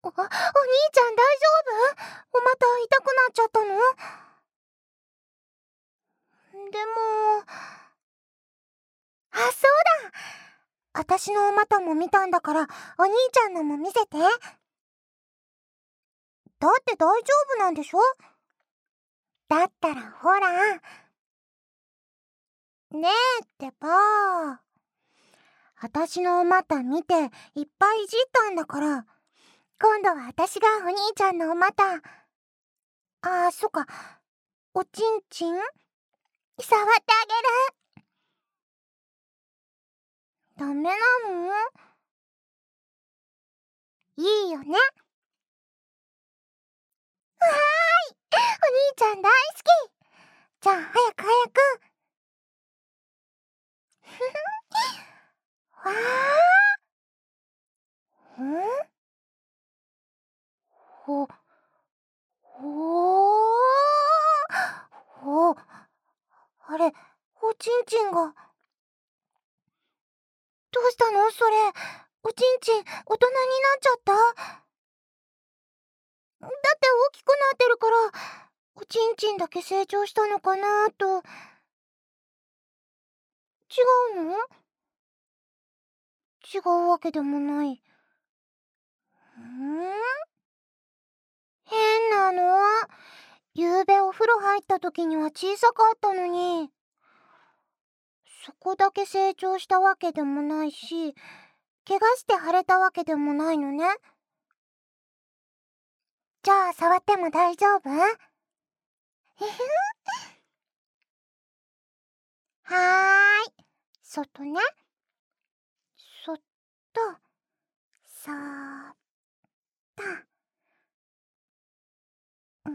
兄ちゃん大丈夫？また痛くなっちゃったの？でも、そうだ！私のお股も見たんだから、お兄ちゃんのも見せて。だって大丈夫なんでしょ？だったらほら。ねえってば。私のお股見ていっぱいいじったんだから、今度は私がお兄ちゃんのお股。そっか。おちんちん？触ってあげる。ダメなの？いいよね？わーい！お兄ちゃん大好き！じゃあ早く早く。わー。ほ、あれ、おちんちんが。どうしたのそれ。おちんちん、大人になっちゃった？だって大きくなってるから、おちんちんだけ成長したのかなと。違うの？違うわけでもない。変なの。ゆうべお風呂入った時には小さかったのに。そこだけ成長したわけでもないし、怪我して腫れたわけでもないのね。じゃあ触っても大丈夫？はーい。そっとね。そっと、そーっと。うん。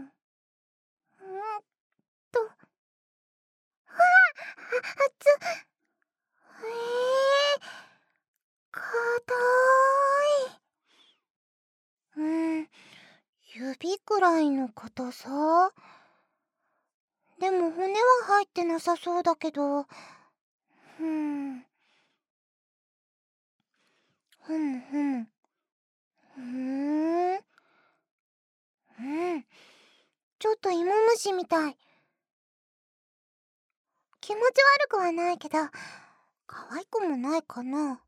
と。かたーい。指くらいの硬さ？でも骨は入ってなさそうだけど。ふむふむ。ちょっと芋虫みたい。気持ち悪くはないけど、可愛くもないかな。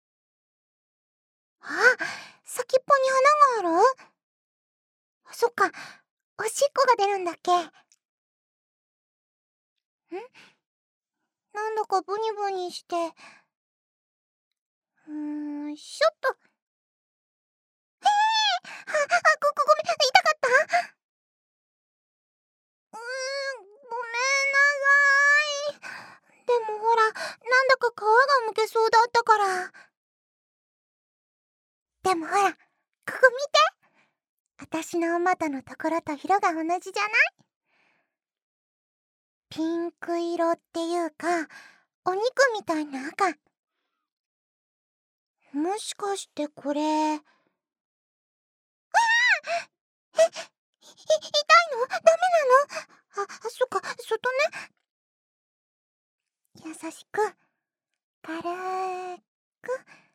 先っぽに穴がある？そっか、おしっこが出るんだっけ？なんだかブニブニして。しょっと。ごめん、痛かった？ごめんなさい。でもほら、なんだか皮がむけそうだったから。でもほら、ここ見て。私のお股のところと色が同じじゃない？ピンク色っていうか、お肉みたいな赤。もしかしてこれ。痛いの？ダメなの？そっか、そっとね。優しく、軽く。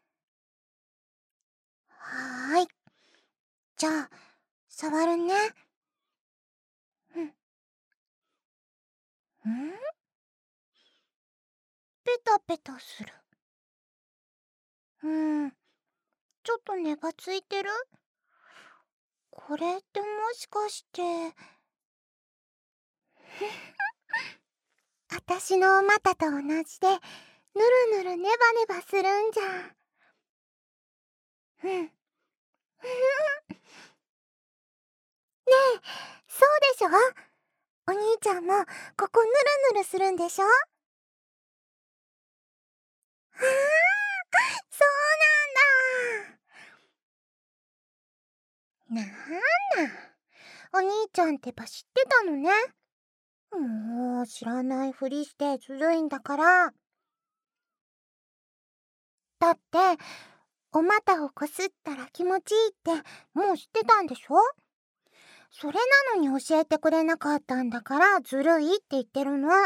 はーい。じゃあ、触るね。ペタペタする。ちょっとねばついてる？これってもしかして。私のお股と同じで、ぬるぬるネバネバするんじゃん。ねえ、そうでしょ？お兄ちゃんもここぬるぬるするんでしょ？そうなんだ。お兄ちゃんってば知ってたのね。もう知らないふりしてずるいんだから。だって、お股をこすったら気持ちいいってもう知ってたんでしょ？それなのに教えてくれなかったんだからずるいって言ってるの。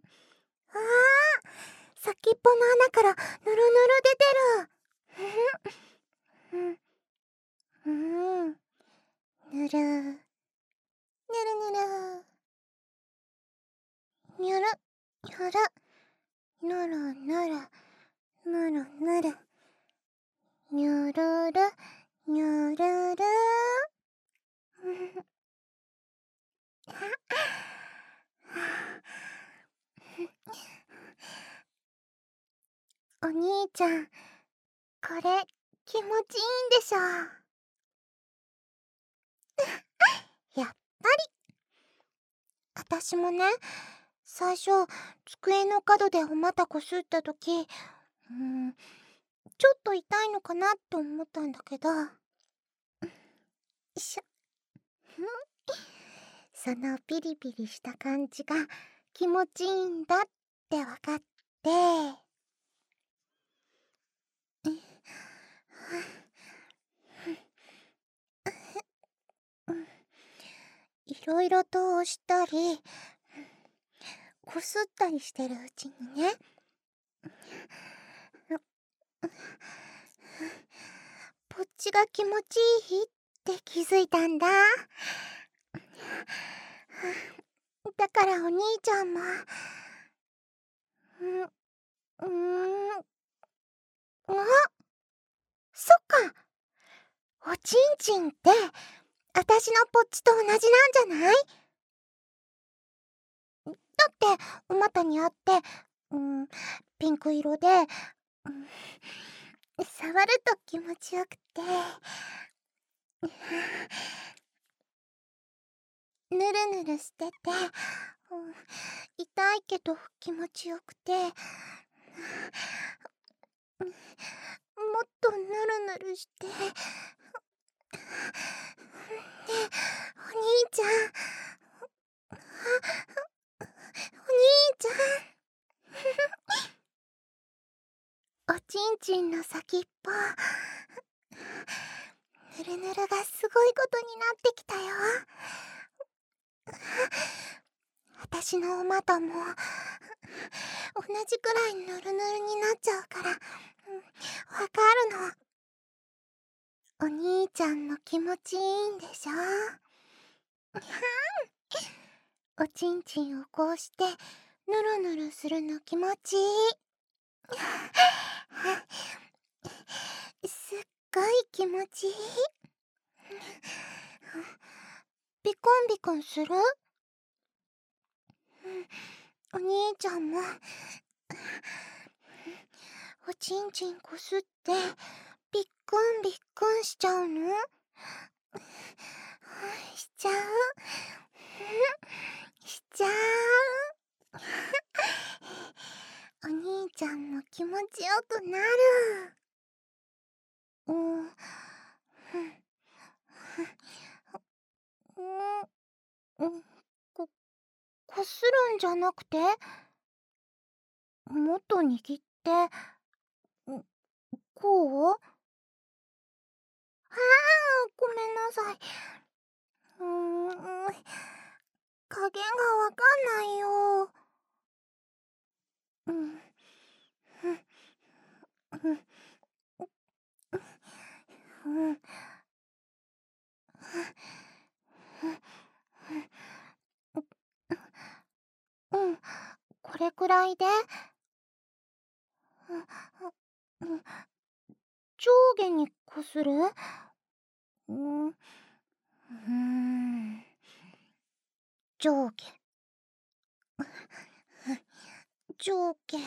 先っぽの穴からぬるぬる出てる。 ぬる。ぬるぬる。にゅる。にゅる。ぬるぬる。ぬるぬる。にゅるる。にゅるる。お兄ちゃん、これ気持ちいいんでしょ。やっぱり。私もね、最初机の角でお股こすった時、ちょっと痛いのかなって思ったんだけど、しょそのピリピリした感じが気持ちいいんだって分かって、いろいろと押したりこすったりしてるうちにね、こっちが気持ちいいって気づいたんだ。だからお兄ちゃんも、あ、そっか。おちんちんってあたしのポッチと同じなんじゃない？だってお股にあって、ピンク色で、触ると気持ちよくて、ぬるぬるしてて、痛いけど気持ちよくて、もっとぬるぬるして、で、お兄ちゃん、お兄ちゃん、おちんちんの先っぽ、ぬるぬるがすごいことになってきたよ。私のお股も同じくらいぬるぬるになっちゃうから、わかるの。お兄ちゃんの気持ちいいんでしょ。おちんちんをこうしてぬるぬるするの気持ちいい。すっごい気持ちいい。ビコンビコンする？お兄ちゃんもおちんちんこすってビックンビックンしちゃうの？しちゃう？しちゃう？お兄ちゃんも気持ちよくなる。こ、こするんじゃなくて、もっと握って、こう？ごめんなさい。加減がわかんないよ。これくらいで。上下にこする？上下。上下。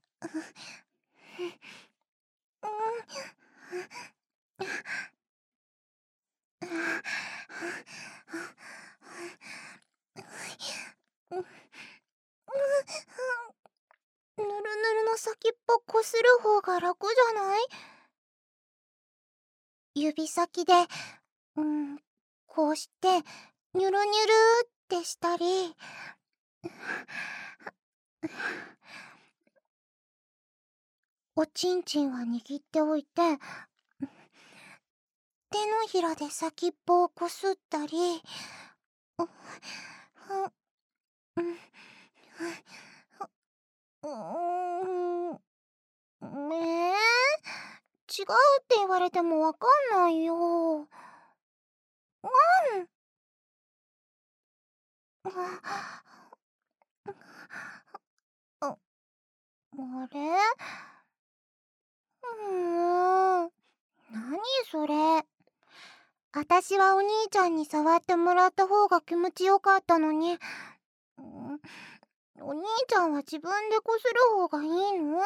ぬるぬるの先っぽこする方が楽じゃない？指先で、こうしてニュルニュルってしたり、おちんちんは握っておいて、手のひらで先っぽをこすったり、違うって言われてもわかんないよ。 あ、あれ？何それ。あたしはお兄ちゃんに触ってもらった方が気持ちよかったのに、お兄ちゃんは自分でこする方がいいの？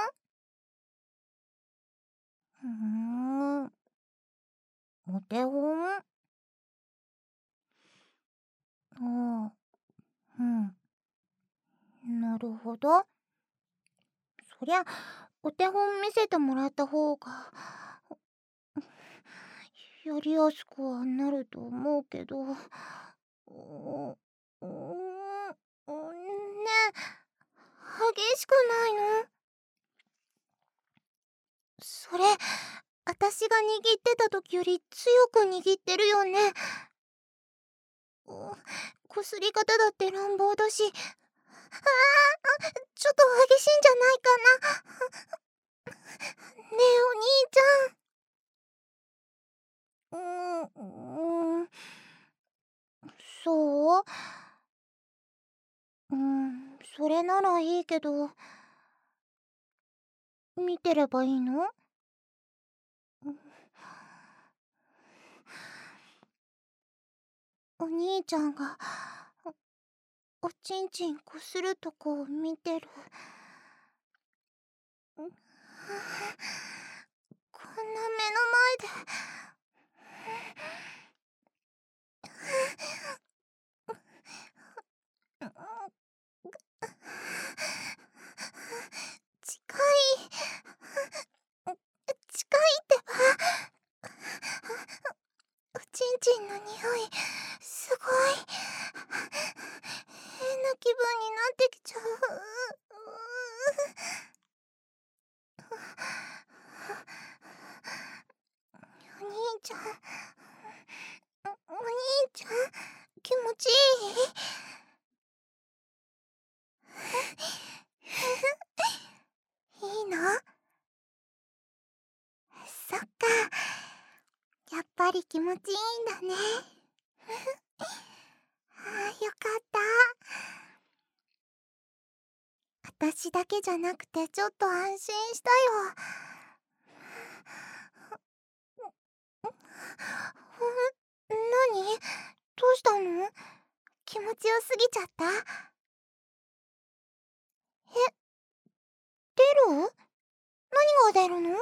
お手本？ああ、なるほど。そりゃ、お手本見せてもらった方が、やりやすくはなると思うけど。ねえ、激しくないの？それ、あたしが握ってた時より強く握ってるよね。こすり方だって乱暴だし、ちょっと激しいんじゃないかな。ねえ、お兄ちゃん。そう？それならいいけど、見てればいいの？お兄ちゃんがおちんちんこするとこを見てる。こんな目の前で。近い。近いってば。おちんちんの匂い、すごい。変な気分になってきちゃう。お兄ちゃん、お兄ちゃん、気持ちいい？いいの？そっか。やっぱり気持ちいいんだね。よかった。あたしだけじゃなくてちょっと安心したよ。何？どうしたの？気持ちよすぎちゃった？え、出る？何が出るの？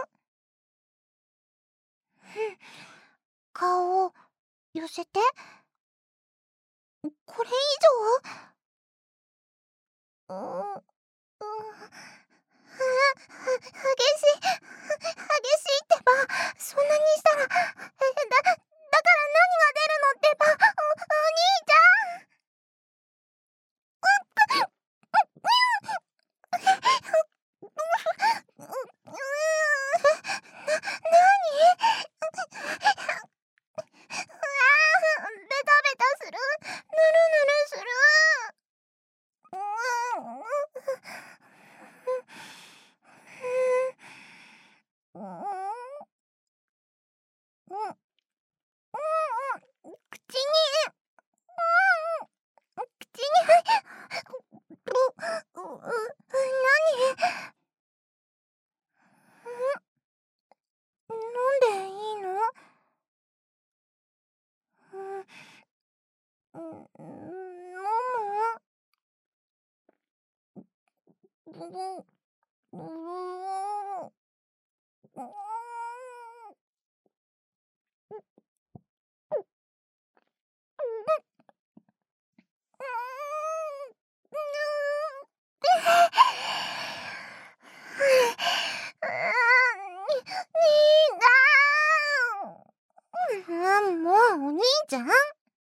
顔を寄せて。これ以上？激しいってば。そんなにしたら、だから何が出るのってば。お兄ちゃん。なに？ベタベタする。ぬるぬるする。うん。口に、口に、何？なんでいいの？飲む？もうお兄ちゃん。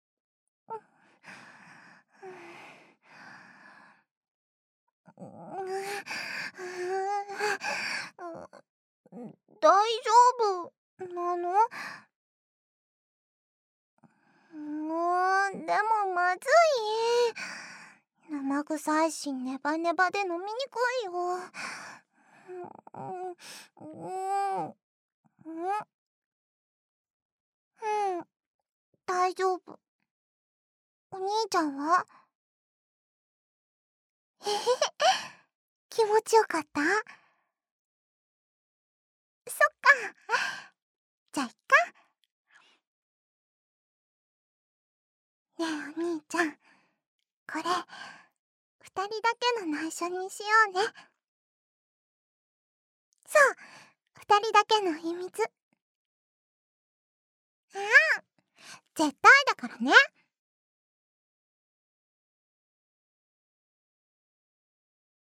大丈夫なの？でもまずい。生臭いしネバネバで飲みにくいよ。大丈丈夫。お兄ちゃんは？へへへ、気持ちよかった？そっか。じゃあいっか。ねえお兄ちゃん、これ二人だけの内緒にしようね。そう、二人だけの秘密。絶対だからね。